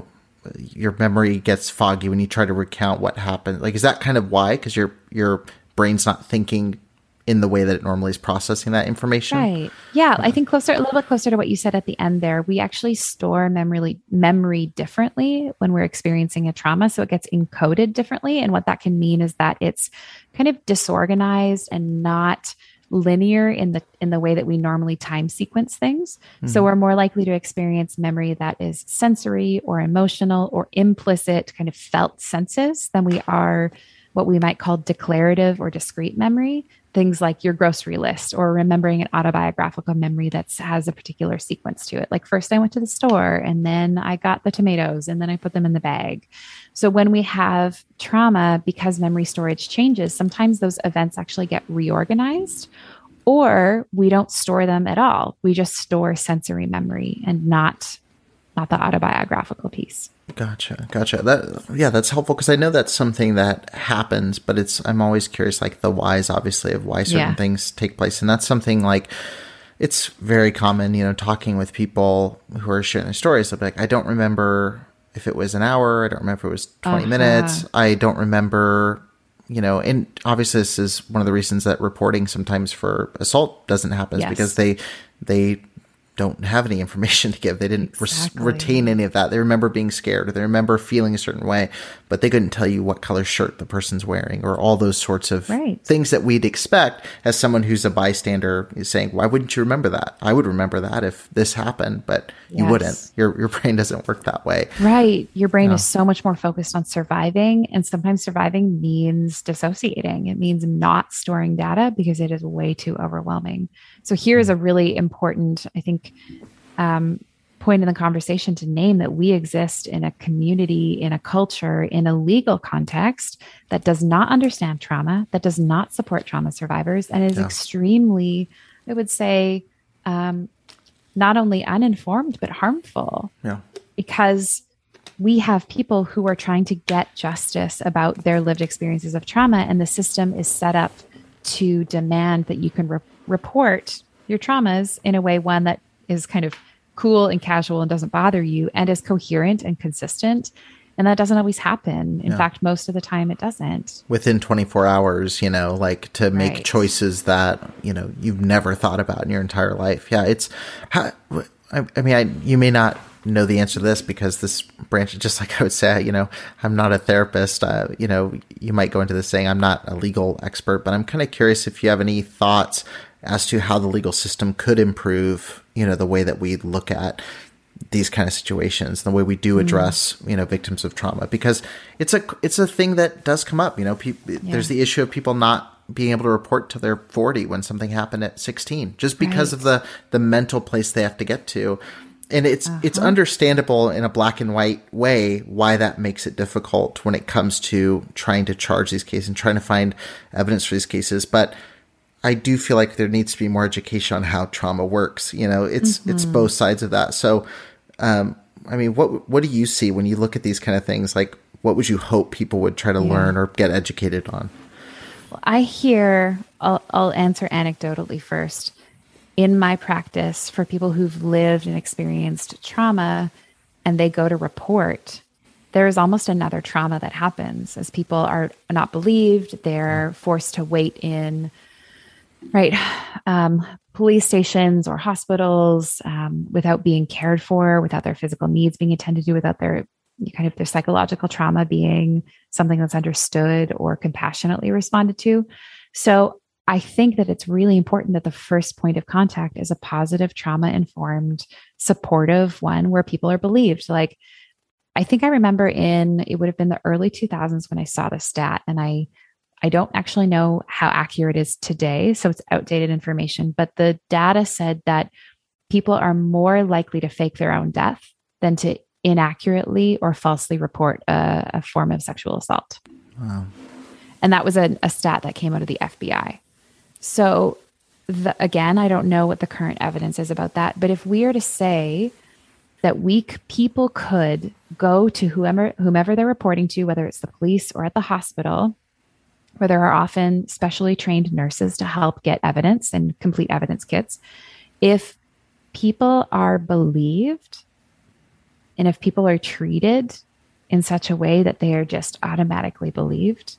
memory gets foggy when you try to recount what happened? Like, is that kind of why? Because your brain's not thinking in the way that it normally is processing that information? Right. Yeah. I think a little bit closer to what you said at the end there. We actually store memory differently when we're experiencing a trauma. So it gets encoded differently. And what that can mean is that it's kind of disorganized and not linear in the way that we normally time sequence things. Mm-hmm. So we're more likely to experience memory that is sensory or emotional or implicit kind of felt senses than we are what we might call declarative or discrete memory. Things like your grocery list or remembering an autobiographical memory that has a particular sequence to it. Like, first I went to the store and then I got the tomatoes and then I put them in the bag. So when we have trauma, because memory storage changes, sometimes those events actually get reorganized, or we don't store them at all. We just store sensory memory and not the autobiographical piece. Gotcha. That's helpful because I know that's something that happens, but I'm always curious, like the whys, obviously, of why certain things take place. And that's something like, it's very common, talking with people who are sharing their stories. They'll be like, I don't remember if it was an hour. I don't remember if it was 20 minutes. I don't remember, and obviously this is one of the reasons that reporting sometimes for assault doesn't happen is because they don't have any information to give. They didn't retain any of that. They remember being scared, or they remember feeling a certain way, but they couldn't tell you what color shirt the person's wearing, or all those sorts of things that we'd expect as someone who's a bystander is saying, why wouldn't you remember that? I would remember that if this happened, but you wouldn't. Your brain doesn't work that way. Right. Your brain is so much more focused on surviving, and sometimes surviving means dissociating. It means not storing data because it is way too overwhelming. So here's a really important, I think, point in the conversation to name that we exist in a community, in a culture, in a legal context that does not understand trauma, that does not support trauma survivors, and is extremely, I would say, not only uninformed, but harmful. Yeah. Because we have people who are trying to get justice about their lived experiences of trauma, and the system is set up to demand that you can report your traumas in a way, one that is kind of cool and casual and doesn't bother you and is coherent and consistent. And that doesn't always happen. In fact, most of the time it doesn't. Within 24 hours, like to make Right. choices that, you've never thought about in your entire life. Yeah. You may not know the answer to this because this branch, just like I would say, I'm not a therapist. You might go into this saying I'm not a legal expert, but I'm kind of curious if you have any thoughts as to how the legal system could improve, the way that we look at these kind of situations, the way we do address, victims of trauma, because it's a thing that does come up. There's the issue of people not being able to report till they're 40 when something happened at 16, just because of the mental place they have to get to. And it's understandable in a black and white way why that makes it difficult when it comes to trying to charge these cases and trying to find evidence for these cases. But I do feel like there needs to be more education on how trauma works. It's both sides of that. So, what do you see when you look at these kind of things? Like, what would you hope people would try to learn or get educated on? Well, I'll answer anecdotally first. In my practice, for people who've lived and experienced trauma and they go to report, there is almost another trauma that happens as people are not believed. They're forced to wait in police stations or hospitals without being cared for, without their physical needs being attended to, without their psychological trauma being something that's understood or compassionately responded to. So I think that it's really important that the first point of contact is a positive, trauma-informed, supportive one where people are believed. Like, I think I remember it would have been the early 2000s when I saw the stat, and I don't actually know how accurate it is today, so it's outdated information, but the data said that people are more likely to fake their own death than to inaccurately or falsely report a form of sexual assault. Wow. And that was a stat that came out of the FBI. So again, I don't know what the current evidence is about that, but if we are to say that people could go to whomever they're reporting to, whether it's the police or at the hospital, where there are often specially trained nurses to help get evidence and complete evidence kits, if people are believed and if people are treated in such a way that they are just automatically believed,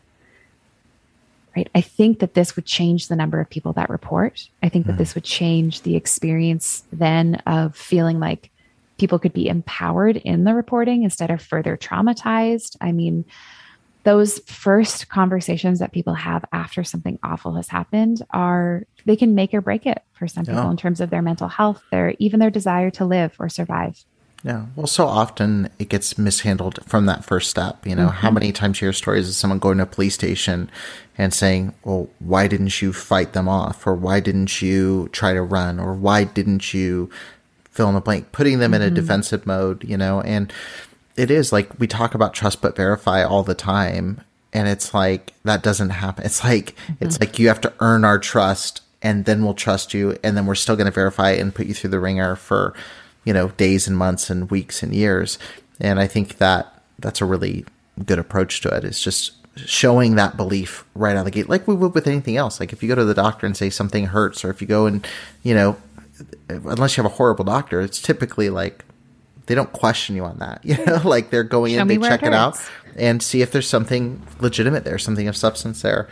right? I think that this would change the number of people that report. I think that this would change the experience then of feeling like people could be empowered in the reporting instead of further traumatized. I mean, those first conversations that people have after something awful has happened they can make or break it for some people in terms of their mental health, even their desire to live or survive. Yeah. Well, so often it gets mishandled from that first step. How many times you hear stories of someone going to a police station and saying, well, why didn't you fight them off? Or why didn't you try to run? Or why didn't you fill in the blank? Putting them in a defensive mode, and it is like we talk about trust but verify all the time. And it's like that doesn't happen. It's like you have to earn our trust and then we'll trust you. And then we're still going to verify and put you through the ringer for days and months and weeks and years. And I think that that's a really good approach to it. It's just showing that belief right out of the gate, like we would with anything else. Like if you go to the doctor and say something hurts, or if you go and, unless you have a horrible doctor, it's typically like, they don't question you on that, like they're going in, they check it out and see if there's something legitimate there, something of substance there.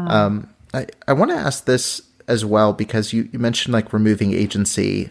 I want to ask this as well, because you mentioned like removing agency,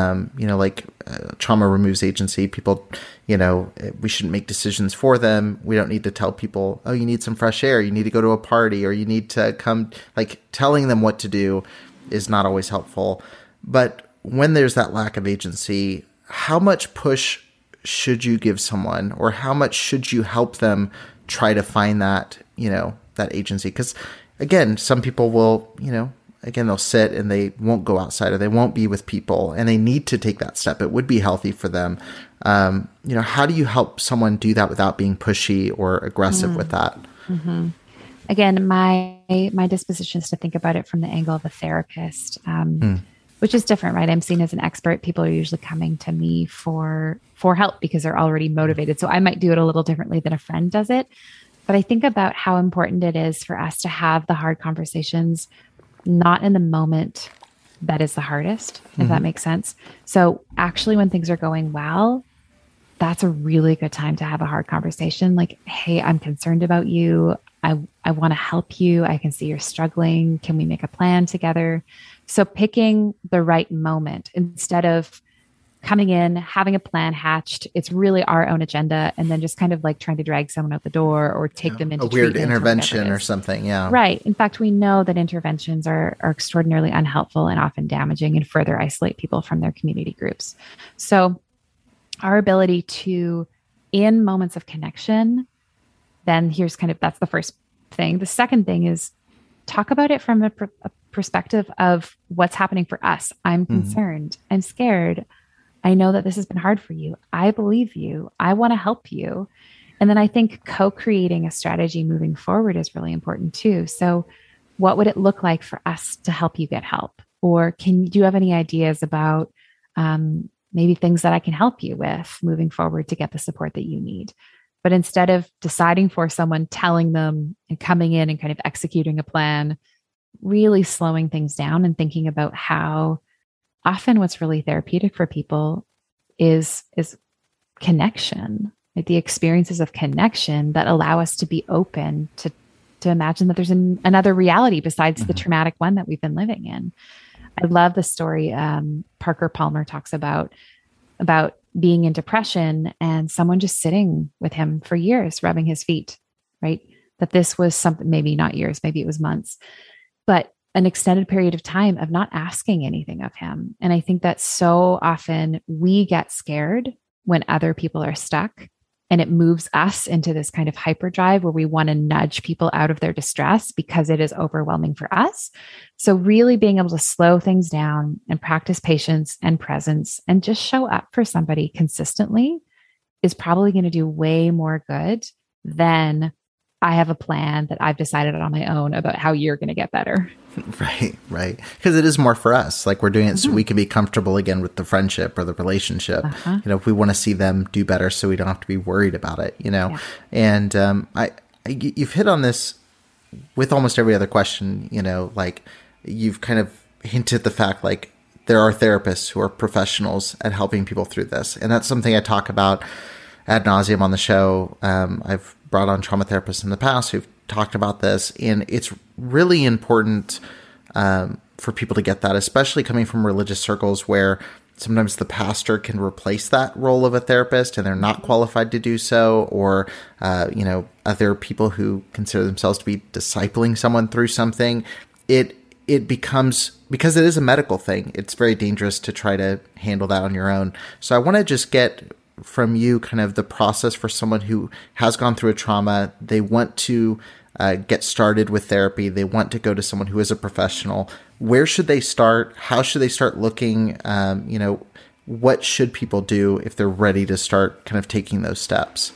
trauma removes agency. People, we shouldn't make decisions for them. We don't need to tell people, oh, you need some fresh air. You need to go to a party, or you need to come. Like telling them what to do is not always helpful. But when there's that lack of agency, how much push should you give someone, or how much should you help them try to find that, that agency? Because again, some people will, they'll sit and they won't go outside, or they won't be with people, and they need to take that step. It would be healthy for them. How do you help someone do that without being pushy or aggressive with that? Mm-hmm. Again, my disposition is to think about it from the angle of a therapist, which is different, right? I'm seen as an expert. People are usually coming to me for help because they're already motivated. So I might do it a little differently than a friend does it. But I think about how important it is for us to have the hard conversations, not in the moment that is the hardest, if that makes sense. So actually when things are going well, that's a really good time to have a hard conversation. Like, hey, I'm concerned about you. I want to help you. I can see you're struggling. Can we make a plan together? So picking the right moment instead of coming in, having a plan hatched, it's really our own agenda, and then just kind of like trying to drag someone out the door or take them into a weird treatment intervention or something. Yeah. Right. In fact, we know that interventions are extraordinarily unhelpful and often damaging and further isolate people from their community groups. So our ability to, in moments of connection, then that's the first thing. The second thing is talk about it from a perspective of what's happening for us. I'm concerned. I'm scared. I know that this has been hard for you. I believe you. I want to help you. And then I think co-creating a strategy moving forward is really important too. So what would it look like for us to help you get help? Or do you have any ideas about maybe things that I can help you with moving forward to get the support that you need? But instead of deciding for someone, telling them and coming in and kind of executing a plan, really slowing things down and thinking about how often what's really therapeutic for people is connection, like the experiences of connection that allow us to be open to imagine that there's another reality besides the traumatic one that we've been living in. I love the story Parker Palmer talks about being in depression and someone just sitting with him for years, rubbing his feet, right? That this was something, maybe not years, maybe it was months, but an extended period of time of not asking anything of him. And I think that so often we get scared when other people are stuck, and it moves us into this kind of hyperdrive where we want to nudge people out of their distress because it is overwhelming for us. So really being able to slow things down and practice patience and presence and just show up for somebody consistently is probably going to do way more good than I have a plan that I've decided on my own about how you're going to get better. Right. Because it is more for us. Like we're doing it so we can be comfortable again with the friendship or the relationship. If we want to see them do better so we don't have to be worried about it, Yeah. And you've hit on this with almost every other question, like you've kind of hinted the fact like there are therapists who are professionals at helping people through this. And that's something I talk about ad nauseum on the show. I've brought on trauma therapists in the past who've talked about this, and it's really important for people to get that, especially coming from religious circles where sometimes the pastor can replace that role of a therapist and they're not qualified to do so, or other people who consider themselves to be discipling someone through something. It becomes, because it is a medical thing, it's very dangerous to try to handle that on your own. So I want to just get from you kind of the process for someone who has gone through a trauma. They want to get started with therapy. They want to go to someone who is a professional. Where should they start? How should they start looking? What should people do if they're ready to start kind of taking those steps?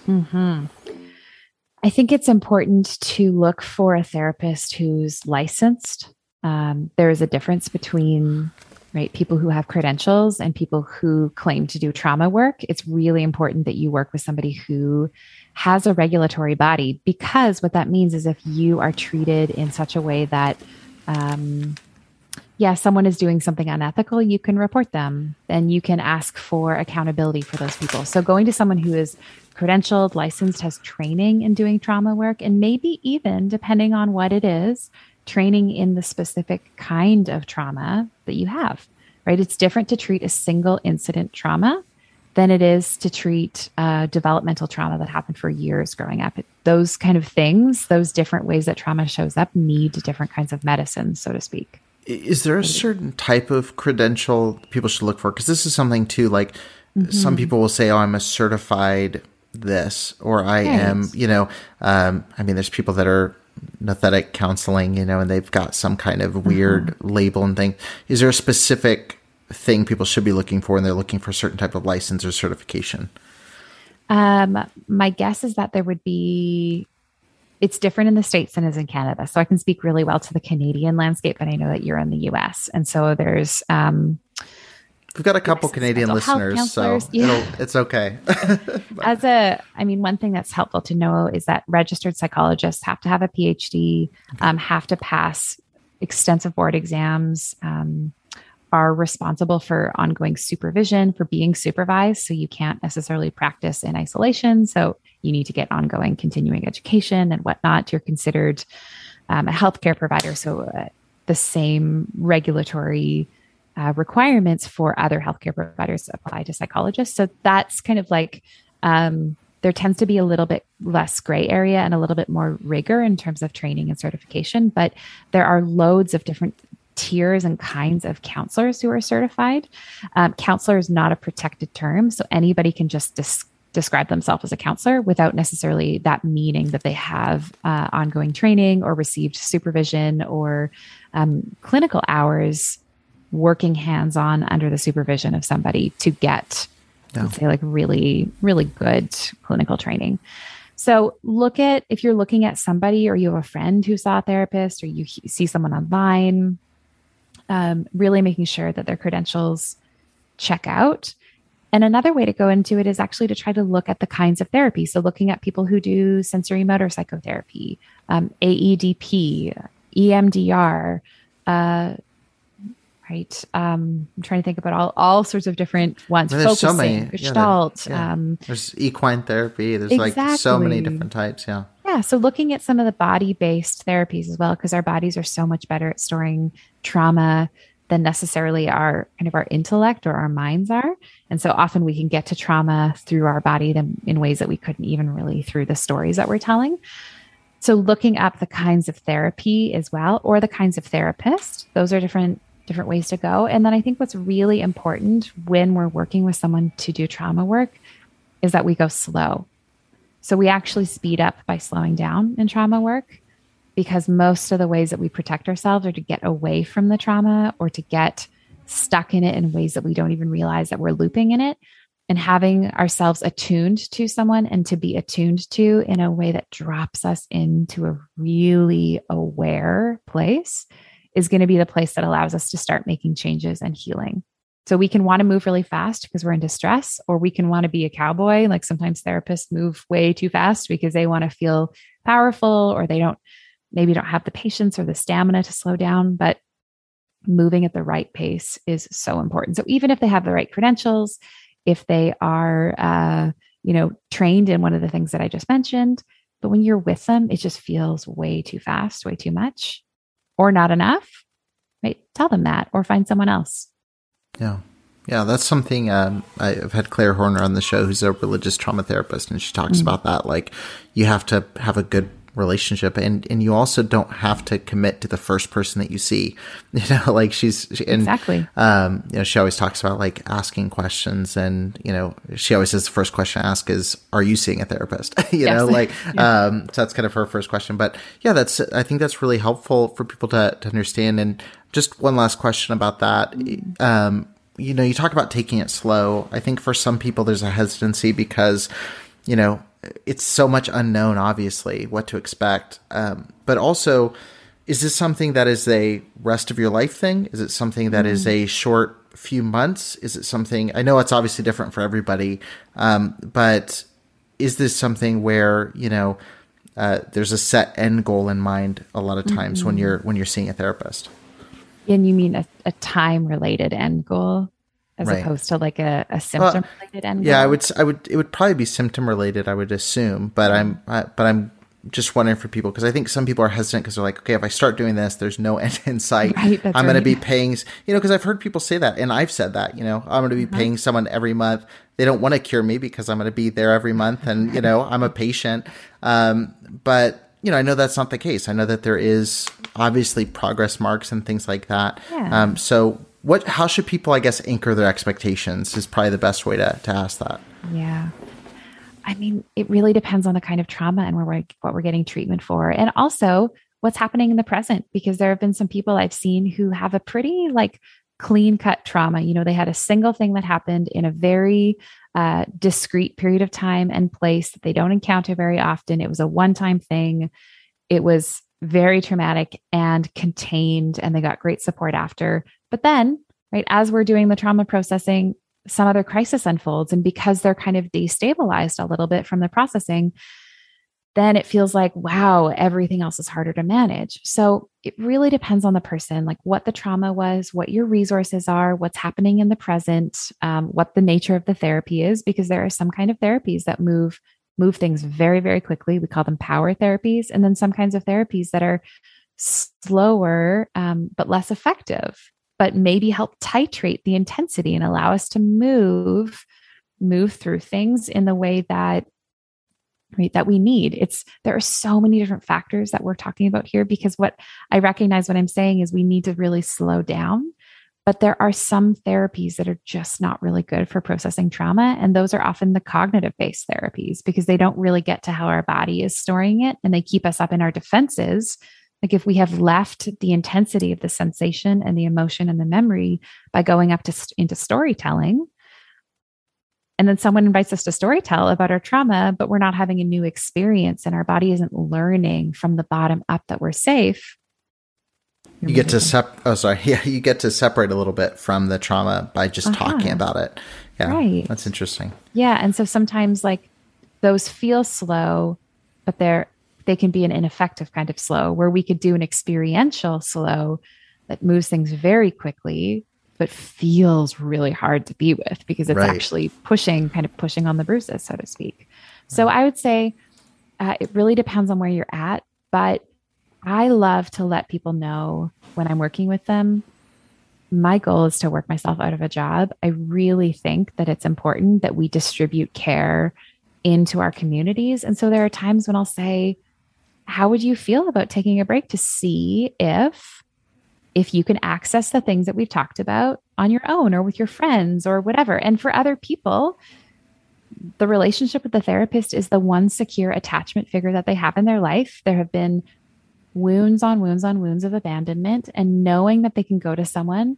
I think it's important to look for a therapist who's licensed. There is a difference between people who have credentials and people who claim to do trauma work. It's really important that you work with somebody who has a regulatory body, because what that means is if you are treated in such a way that, someone is doing something unethical, you can report them. Then you can ask for accountability for those people. So going to someone who is credentialed, licensed, has training in doing trauma work, and maybe even, depending on what it is, training in the specific kind of trauma that you have, right? It's different to treat a single incident trauma than it is to treat developmental trauma that happened for years growing up. Those kind of things, those different ways that trauma shows up, need different kinds of medicine, so to speak. Is there a certain type of credential people should look for? Because this is something too, like some people will say, oh, I'm a certified this, or I am, there's people that are Nouthetic counseling, and they've got some kind of weird label and thing. Is there a specific thing people should be looking for when they're looking for a certain type of license or certification? My guess is that it's different in the States than it is in Canada. So I can speak really well to the Canadian landscape, but I know that you're in the US. And so there's, we've got a couple Canadian listeners, so it's okay. One thing that's helpful to know is that registered psychologists have to have a PhD, have to pass extensive board exams, are responsible for ongoing supervision, for being supervised. So you can't necessarily practice in isolation. So you need to get ongoing continuing education and whatnot. You're considered a healthcare provider. So the same regulatory requirements for other healthcare providers apply to psychologists. So that's kind of like, there tends to be a little bit less gray area and a little bit more rigor in terms of training and certification, but there are loads of different tiers and kinds of counselors who are certified. Counselor is not a protected term, so anybody can just describe themselves as a counselor without necessarily that meaning that they have ongoing training or received supervision or clinical hours working hands-on under the supervision of somebody to get, let's say, like really, really good clinical training. So if you're looking at somebody or you have a friend who saw a therapist or you see someone online, really making sure that their credentials check out. And another way to go into it is actually to try to look at the kinds of therapy. So looking at people who do sensory motor psychotherapy, AEDP, EMDR, right? I'm trying to think about all sorts of different ones. Well, there's Focusing, so many. Gestalt. There's equine therapy. There's Exactly. like so many different types. Yeah. Yeah. So looking at some of the body-based therapies as well, because our bodies are so much better at storing trauma than necessarily our intellect or our minds are. And so often we can get to trauma through our body in ways that we couldn't even really through the stories that we're telling. So looking up the kinds of therapy as well, or the kinds of therapist, those are different ways to go. And then I think what's really important when we're working with someone to do trauma work is that we go slow. So we actually speed up by slowing down in trauma work, because most of the ways that we protect ourselves are to get away from the trauma or to get stuck in it in ways that we don't even realize that we're looping in it. And having ourselves attuned to someone and to be attuned to in a way that drops us into a really aware place is going to be the place that allows us to start making changes and healing. So we can want to move really fast because we're in distress, or we can want to be a cowboy. Like sometimes therapists move way too fast because they want to feel powerful, or they maybe don't have the patience or the stamina to slow down, but moving at the right pace is so important. So even if they have the right credentials, if they are, trained in one of the things that I just mentioned, but when you're with them, it just feels way too fast, way too much, or not enough, right? Tell them that, or find someone else. Yeah. Yeah, that's something I've had Claire Horner on the show, who's a religious trauma therapist, and she talks about that. Like, you have to have a good relationship, and you also don't have to commit to the first person that you see. Like exactly. She always talks about like asking questions, and she always says the first question to ask is, "Are you seeing a therapist?" So that's kind of her first question. But yeah, I think that's really helpful for people to understand. And just one last question about that. You talk about taking it slow. I think for some people there's a hesitancy because, it's so much unknown, obviously, what to expect. But also, is this something that is a rest of your life thing? Is it something that is a short few months? Is it something, I know it's obviously different for everybody, but is this something where, there's a set end goal in mind a lot of times when you're seeing a therapist? And you mean a time-related end goal as opposed to like a symptom-related end goal? Yeah, it would probably be symptom-related, I would assume. But I'm just wondering for people, because I think some people are hesitant because they're like, okay, if I start doing this, there's no end in sight. Right, I'm going to be paying, because I've heard people say that, and I've said that, I'm going to be paying someone every month. They don't want to cure me because I'm going to be there every month, and I'm a patient. But I know that's not the case. I know that there is obviously progress marks and things like that. Yeah. So how should people, I guess, anchor their expectations is probably the best way to ask that. Yeah. I mean, it really depends on the kind of trauma and what we're getting treatment for. And also what's happening in the present, because there have been some people I've seen who have a pretty clean cut trauma. They had a single thing that happened in a very discrete period of time and place that they don't encounter very often. It was a one-time thing. It was very traumatic and contained, and they got great support after. But then, right, as we're doing the trauma processing, some other crisis unfolds. And because they're kind of destabilized a little bit from the processing, then it feels like, wow, everything else is harder to manage. So it really depends on the person, like what the trauma was, what your resources are, what's happening in the present, what the nature of the therapy is, because there are some kind of therapies that move things very, very quickly. We call them power therapies. And then some kinds of therapies that are slower, but less effective, but maybe help titrate the intensity and allow us to move through things in the way that we need. There are so many different factors that we're talking about here, because what I recognize what I'm saying is we need to really slow down, but there are some therapies that are just not really good for processing trauma. And those are often the cognitive based therapies, because they don't really get to how our body is storing it, and they keep us up in our defenses. Like if we have left the intensity of the sensation and the emotion and the memory by going up into storytelling, and then someone invites us to storytell about our trauma, but we're not having a new experience and our body isn't learning from the bottom up that we're safe. You get to you get to separate a little bit from the trauma by just talking about it. Yeah, right. That's interesting. Yeah, and so sometimes like those feel slow, but they can be an ineffective kind of slow, where we could do an experiential slow that moves things very quickly, but feels really hard to be with, because it's actually pushing on the bruises, so to speak. So I would say it really depends on where you're at, but I love to let people know when I'm working with them, my goal is to work myself out of a job. I really think that it's important that we distribute care into our communities. And so there are times when I'll say, how would you feel about taking a break to see if you can access the things that we've talked about on your own or with your friends or whatever. And for other people, the relationship with the therapist is the one secure attachment figure that they have in their life. There have been wounds on wounds on wounds of abandonment, and knowing that they can go to someone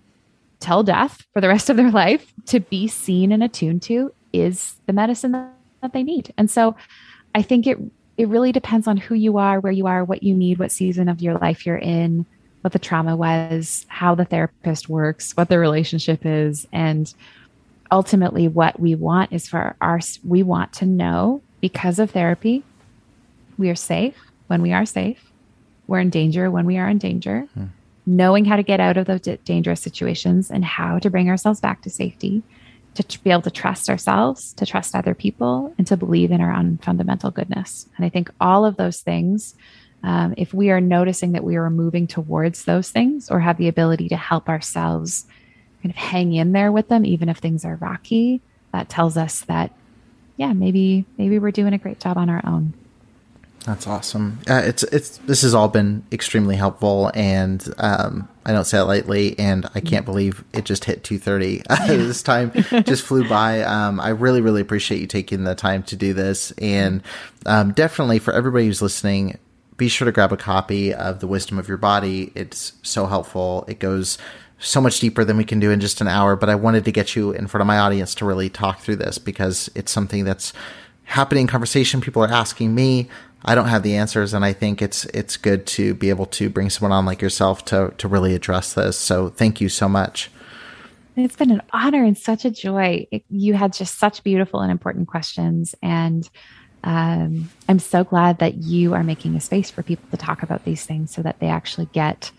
till death for the rest of their life to be seen and attuned to is the medicine that they need. And so I think it really depends on who you are, where you are, what you need, what season of your life you're in, what the trauma was, how the therapist works, what the relationship is. And ultimately what we want is we want to know, because of therapy, we are safe when we are safe. We're in danger when we are in danger. Knowing how to get out of those dangerous situations and how to bring ourselves back to safety, to be able to trust ourselves, to trust other people, and to believe in our own fundamental goodness. And I think all of those things, if we are noticing that we are moving towards those things, or have the ability to help ourselves kind of hang in there with them, even if things are rocky, that tells us that, yeah, maybe we're doing a great job on our own. That's awesome. This has all been extremely helpful, and I don't say it lightly, and I can't believe it just hit 2:30. This time just flew by. I really, really appreciate you taking the time to do this, and definitely for everybody who's listening, be sure to grab a copy of The Wisdom of Your Body. It's so helpful. It goes so much deeper than we can do in just an hour, but I wanted to get you in front of my audience to really talk through this, because it's something that's happening in conversation. People are asking me. I don't have the answers, and I think it's good to be able to bring someone on like yourself to really address this. So thank you so much. It's been an honor and such a joy. You had just such beautiful and important questions, and I'm so glad that you are making a space for people to talk about these things so that they actually get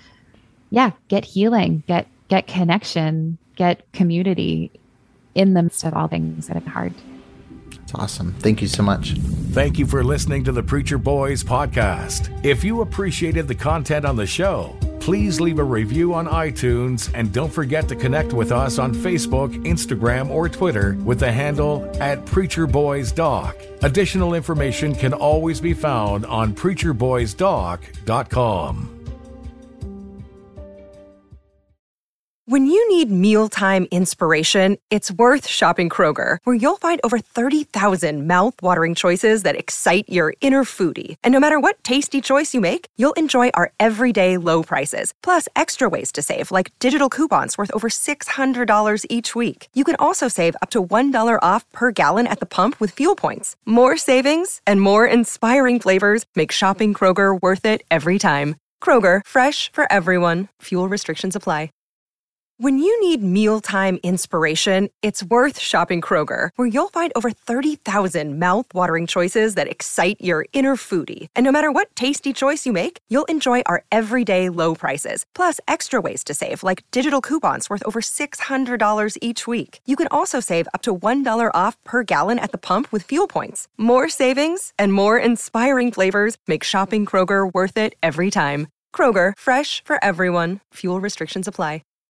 healing, get connection, get community in the midst of all things that have been hard. It's awesome. Thank you so much. Thank you for listening to the Preacher Boys podcast. If you appreciated the content on the show, please leave a review on iTunes, and don't forget to connect with us on Facebook, Instagram, or Twitter with the handle @PreacherBoysDoc. Additional information can always be found on PreacherBoysDoc.com. When you need mealtime inspiration, it's worth shopping Kroger, where you'll find over 30,000 mouth-watering choices that excite your inner foodie. And no matter what tasty choice you make, you'll enjoy our everyday low prices, plus extra ways to save, like digital coupons worth over $600 each week. You can also save up to $1 off per gallon at the pump with fuel points. More savings and more inspiring flavors make shopping Kroger worth it every time. Kroger, fresh for everyone. Fuel restrictions apply. When you need mealtime inspiration, it's worth shopping Kroger, where you'll find over 30,000 mouth-watering choices that excite your inner foodie. And no matter what tasty choice you make, you'll enjoy our everyday low prices, plus extra ways to save, like digital coupons worth over $600 each week. You can also save up to $1 off per gallon at the pump with fuel points. More savings and more inspiring flavors make shopping Kroger worth it every time. Kroger, fresh for everyone. Fuel restrictions apply.